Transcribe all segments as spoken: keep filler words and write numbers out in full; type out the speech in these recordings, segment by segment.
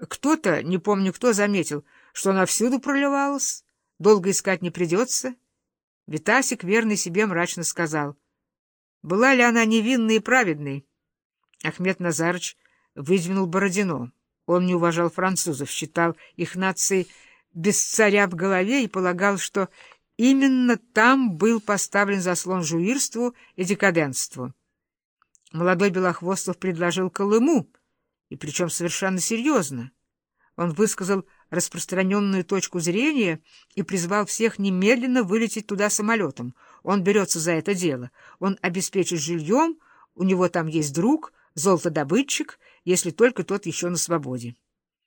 Кто-то, не помню кто, заметил, что она всюду проливалась, долго искать не придется. Витасик, верный себе, мрачно сказал: была ли она невинной и праведной? Ахмед Назарыч выдвинул Бородино. Он не уважал французов, считал их нацией без царя в голове и полагал, что именно там был поставлен заслон жуирству и декаденству. Молодой Белохвостов предложил Колыму, и причем совершенно серьезно. Он высказал распространенную точку зрения и призвал всех немедленно вылететь туда самолетом. Он берется за это дело. Он обеспечит жильем, у него там есть друг, золотодобытчик, если только тот еще на свободе.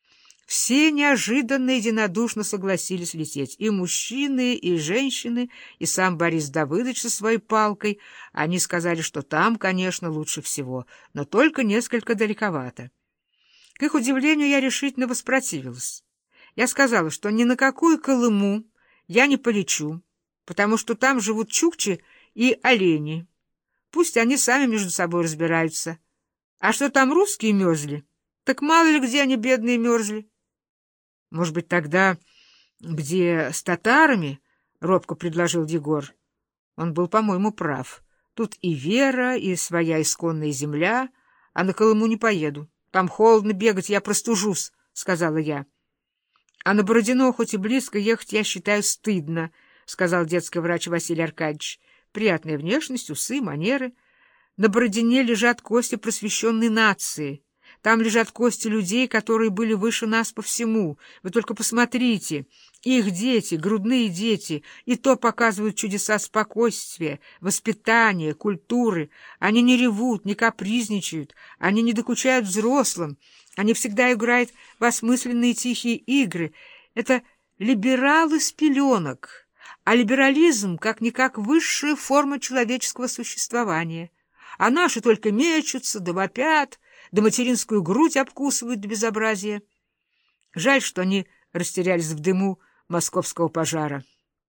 Все неожиданно единодушно согласились лететь. И мужчины, и женщины, и сам Борис Давыдович со своей палкой. Они сказали, что там, конечно, лучше всего, но только несколько далековато. К их удивлению, я решительно воспротивилась. Я сказала, что ни на какую Колыму я не полечу, потому что там живут чукчи и олени. Пусть они сами между собой разбираются. А что там русские мерзли, так мало ли где они, бедные, мерзли. Может быть, тогда где с татарами, — робко предложил Егор. Он был, по-моему, прав. Тут и вера, и своя исконная земля, а на Колыму не поеду. Там холодно бегать, я простужусь, — сказала я. — А на Бородино хоть и близко ехать, я считаю, стыдно, — сказал детский врач Василий Аркадьевич. Приятная внешность, усы, манеры. На Бородине лежат кости просвещенной нации. Там лежат кости людей, которые были выше нас по всему. Вы только посмотрите. Их дети, грудные дети, и то показывают чудеса спокойствия, воспитания, культуры. Они не ревут, не капризничают, они не докучают взрослым. Они всегда играют в осмысленные тихие игры. Это либералы с пеленок. А либерализм как-никак высшая форма человеческого существования. А наши только мечутся, да вопят, да материнскую грудь обкусывают до безобразия. Жаль, что они растерялись в дыму московского пожара.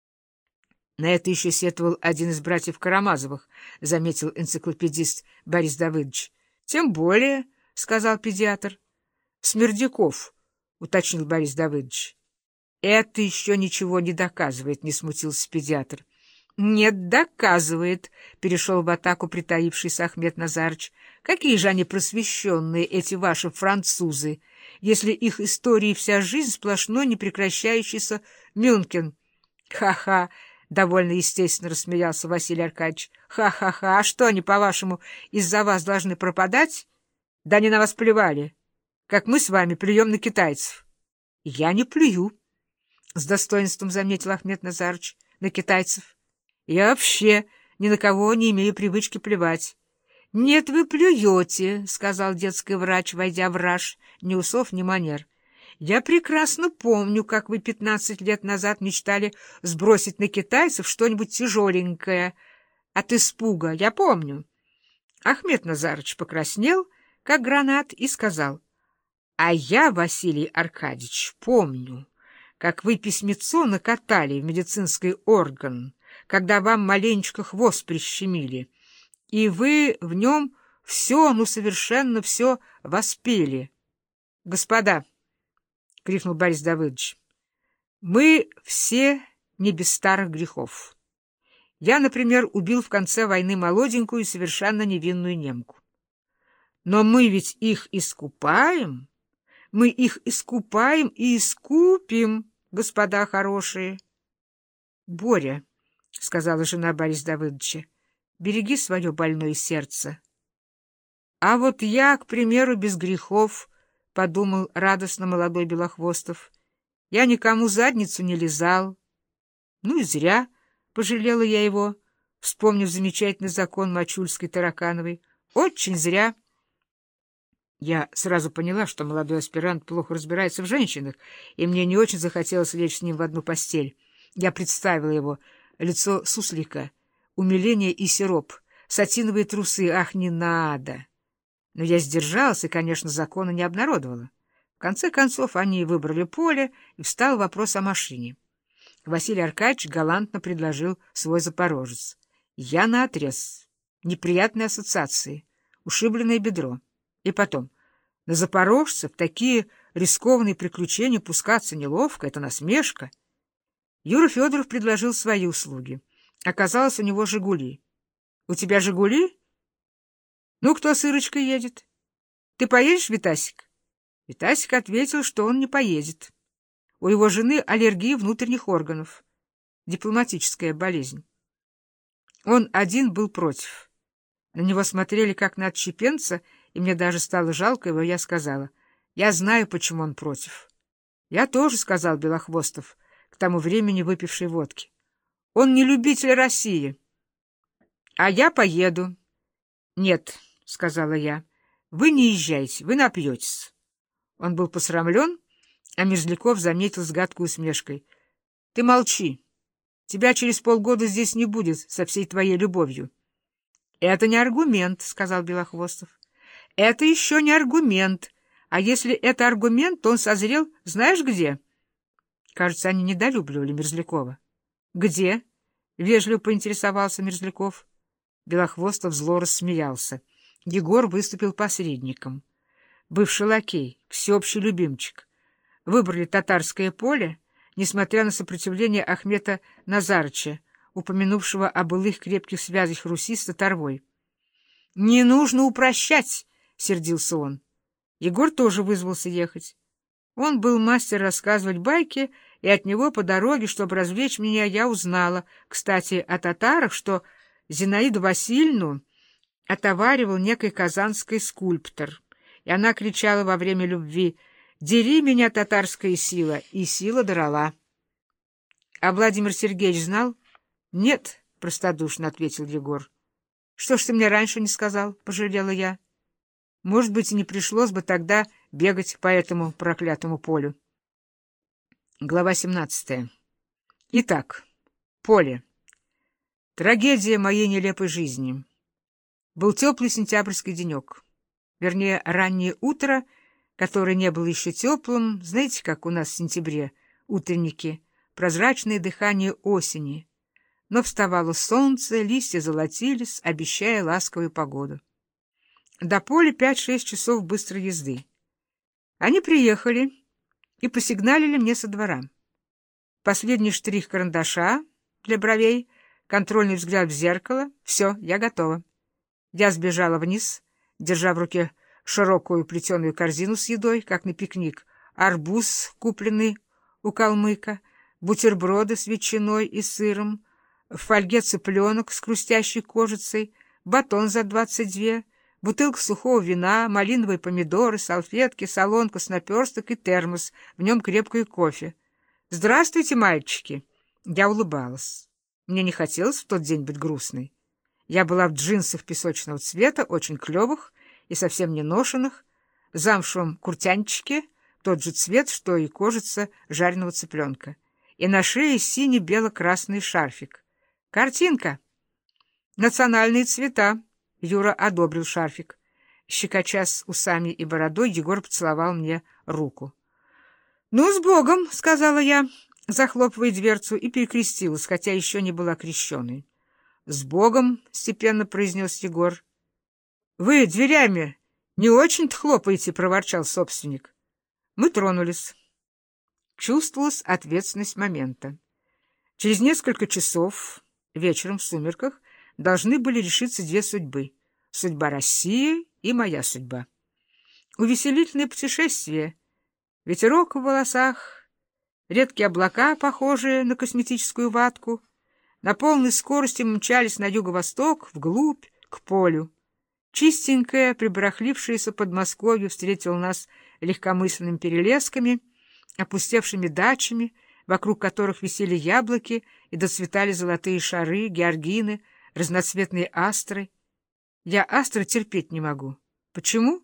На это еще сетовал один из братьев Карамазовых, — заметил энциклопедист Борис Давыдович. — Тем более, — сказал педиатр. — Смердяков, — уточнил Борис Давыдович. — Это еще ничего не доказывает, — не смутился педиатр. — Нет, доказывает, — перешел в атаку притаившийся Ахмед Назарыч. — Какие же они просвещенные, эти ваши французы, если их истории вся жизнь сплошной непрекращающийся Мюнхен. Ха-ха! — довольно естественно рассмеялся Василий Аркадьевич. — Ха-ха-ха! А что они, по-вашему, из-за вас должны пропадать? Да они на вас плевали, как мы с вами плюем на китайцев. — Я не плюю, — с достоинством заметил Ахмед Назарыч, — на китайцев. Я вообще ни на кого не имею привычки плевать. — Нет, вы плюете, — сказал детский врач, войдя в раж, ни усов, ни манер. — Я прекрасно помню, как вы пятнадцать лет назад мечтали сбросить на китайцев что-нибудь тяжеленькое от испуга. Я помню. Ахмед Назарыч покраснел, как гранат, и сказал: — А я, Василий Аркадьевич, помню, как вы письмецо накатали в медицинский орган, когда вам маленечко хвост прищемили, и вы в нем все, ну совершенно все воспели. — Господа, — крикнул Борис Давыдович, — мы все не без старых грехов. Я, например, убил в конце войны молоденькую и совершенно невинную немку. Но мы ведь их искупаем, мы их искупаем и искупим, господа хорошие. — Боря, — сказала жена Бориса Давыдовича, — береги свое больное сердце. — А вот я, к примеру, без грехов, — подумал радостно молодой Белохвостов. — Я никому задницу не лизал. Ну и зря, — пожалела я его, вспомнив замечательный закон Мачульской-Таракановой. Очень зря. Я сразу поняла, что молодой аспирант плохо разбирается в женщинах, и мне не очень захотелось лечь с ним в одну постель. Я представила его: лицо суслика, умиление и сироп, сатиновые трусы. Ах, не надо! Но я сдержалась и, конечно, закона не обнародовала. В конце концов, они выбрали поле, и встал вопрос о машине. Василий Аркадьевич галантно предложил свой запорожец. Я наотрез. Неприятные ассоциации. Ушибленное бедро. И потом, на запорожцев такие рискованные приключения пускаться неловко, это насмешка. Юра Федоров предложил свои услуги. Оказалось, у него «Жигули». — У тебя «Жигули»? — Ну, кто с Ирочкой едет? — Ты поедешь, Витасик? Витасик ответил, что он не поедет. У его жены аллергия внутренних органов. Дипломатическая болезнь. Он один был против. На него смотрели как на отщепенца, и мне даже стало жалко его. Я сказала: я знаю, почему он против. Я тоже, — сказал Белохвостов, к тому времени выпивший водки. Он не любитель России. А я поеду. Нет, — сказала я, — вы не езжайте, вы напьетесь. Он был посрамлен, а Мерзляков заметил с гадкой усмешкой: — Ты молчи. Тебя через полгода здесь не будет со всей твоей любовью. — Это не аргумент, — сказал Белохвостов. — Это еще не аргумент. А если это аргумент, то он созрел знаешь где? Кажется, они недолюбливали Мерзлякова. — Где? — вежливо поинтересовался Мерзляков. Белохвостов зло рассмеялся. Егор выступил посредником. Бывший лакей, всеобщий любимчик. Выбрали татарское поле, несмотря на сопротивление Ахмета Назарыча, упомянувшего о былых крепких связях Руси с Татарвой. — Не нужно упрощать, — сердился он. Егор тоже вызвался ехать. Он был мастер рассказывать байки, и от него по дороге, чтобы развлечь меня, я узнала, кстати, о татарах, что Зинаиду Васильевну отоваривал некий казанский скульптор, и она кричала во время любви: «Дери меня, татарская сила!» И сила драла. — А Владимир Сергеевич знал? — Нет, — простодушно ответил Егор. — Что ж ты мне раньше не сказал? — пожалела я. Может быть, и не пришлось бы тогда бегать по этому проклятому полю. Глава семнадцатая. Итак, поле. Трагедия моей нелепой жизни. Был теплый сентябрьский денек. Вернее, раннее утро, которое не было еще теплым, знаете, как у нас в сентябре утренники, прозрачное дыхание осени. Но вставало солнце, листья золотились, обещая ласковую погоду. До поля пять-шесть часов быстрой езды. Они приехали и посигналили мне со двора. Последний штрих карандаша для бровей, контрольный взгляд в зеркало. Все, я готова. Я сбежала вниз, держа в руке широкую плетеную корзину с едой, как на пикник, арбуз, купленный у калмыка, бутерброды с ветчиной и сыром, в фольге цыпленок с хрустящей кожицей, батон за двадцать две, бутылка сухого вина, малиновые помидоры, салфетки, солонка с наперсток и термос, в нем крепкий кофе. «Здравствуйте, мальчики!» Я улыбалась. Мне не хотелось в тот день быть грустной. Я была в джинсах песочного цвета, очень клевых и совсем не ношенных, замшевом куртянчике, тот же цвет, что и кожица жареного цыпленка, и на шее синий-бело-красный шарфик. Картинка! Национальные цвета. Юра одобрил шарфик. Щекоча с усами и бородой, Егор поцеловал мне руку. — Ну, с Богом! — сказала я, захлопывая дверцу, и перекрестилась, хотя еще не была крещеной. — С Богом! — степенно произнес Егор. — Вы дверями не очень-то хлопаете, — проворчал собственник. Мы тронулись. Чувствовалась ответственность момента. Через несколько часов, вечером в сумерках, должны были решиться две судьбы — судьба России и моя судьба. Увеселительное путешествие, ветерок в волосах, редкие облака, похожие на косметическую ватку, на полной скорости мчались на юго-восток, вглубь, к полю. Чистенькое, прибарахлившееся Подмосковье встретило нас легкомысленными перелесками, опустевшими дачами, вокруг которых висели яблоки и доцветали золотые шары, георгины, разноцветные астры. Я астры терпеть не могу. Почему?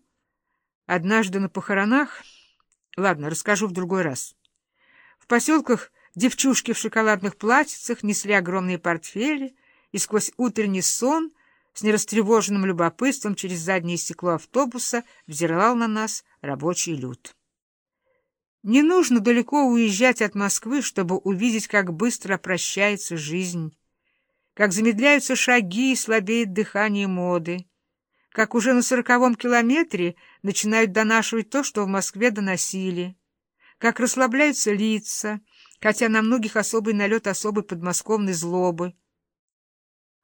Однажды на похоронах... Ладно, расскажу в другой раз. В поселках девчушки в шоколадных платьицах несли огромные портфели, и сквозь утренний сон с нерастревоженным любопытством через заднее стекло автобуса взирал на нас рабочий люд. Не нужно далеко уезжать от Москвы, чтобы увидеть, как быстро прощается жизнь, как замедляются шаги и слабеет дыхание моды, как уже на сороковом километре начинают донашивать то, что в Москве доносили, как расслабляются лица, хотя на многих особый налет особой подмосковной злобы,